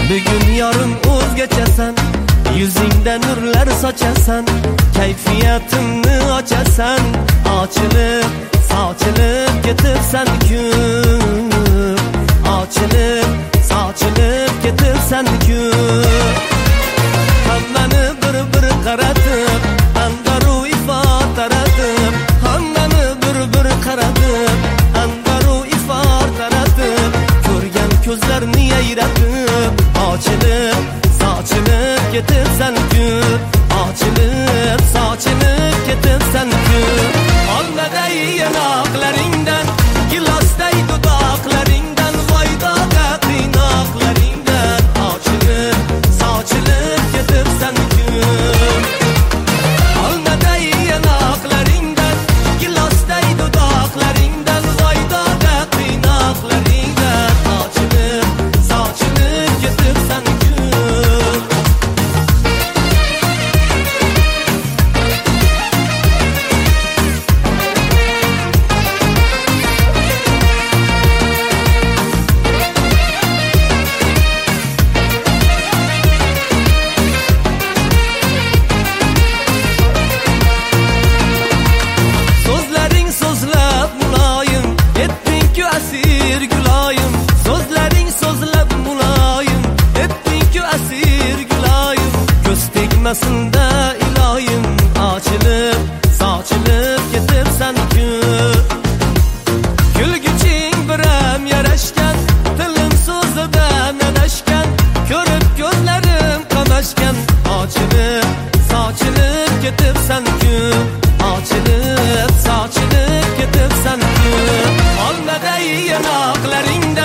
Bugun yarın o'zgachasan, yuzingda nurlar sochasan, kayfiyatimni ochasan, ochilib, sochilib ketibsan kun, ochilib, sochilib ketibsan kun. Hammani bir qaratib, andaru ifot taratib, hammani bir qaratib, andaru ifot taratib, ko'rgan ko'zlarni yayratib, ochilib, sochilib ketibsan kun, ochilib, sochilib ketibsan kun. Olmaday yanoqlaringdan, gilosday dudoqlaringdan, voydoga qiynoqlaringdan, ochilib, sochilib ketibsan kun. Olmaday yanoqlaringdan, gilosday dudoqlaringdan, voydoga qiynoqlaringdan, ochilib, sochilib ketibsan kun. So'zlaring so'zlab muloyim, etding-ku asir guloyim. So'zlaring so'zlab muloyim, etding-ku asir guloyim. Ko'z tegmasin-da iloyim, ochilib, sochilib ketibsan kun. Kulgiching biram yarashgan, tilim so'zidan adashgan, ko'rib ko'zlarim qamashgan, ochilib, sochilib ketibsan kun, ochilib, sochilib ketibsan kun. Olmaday yanoqlaringdan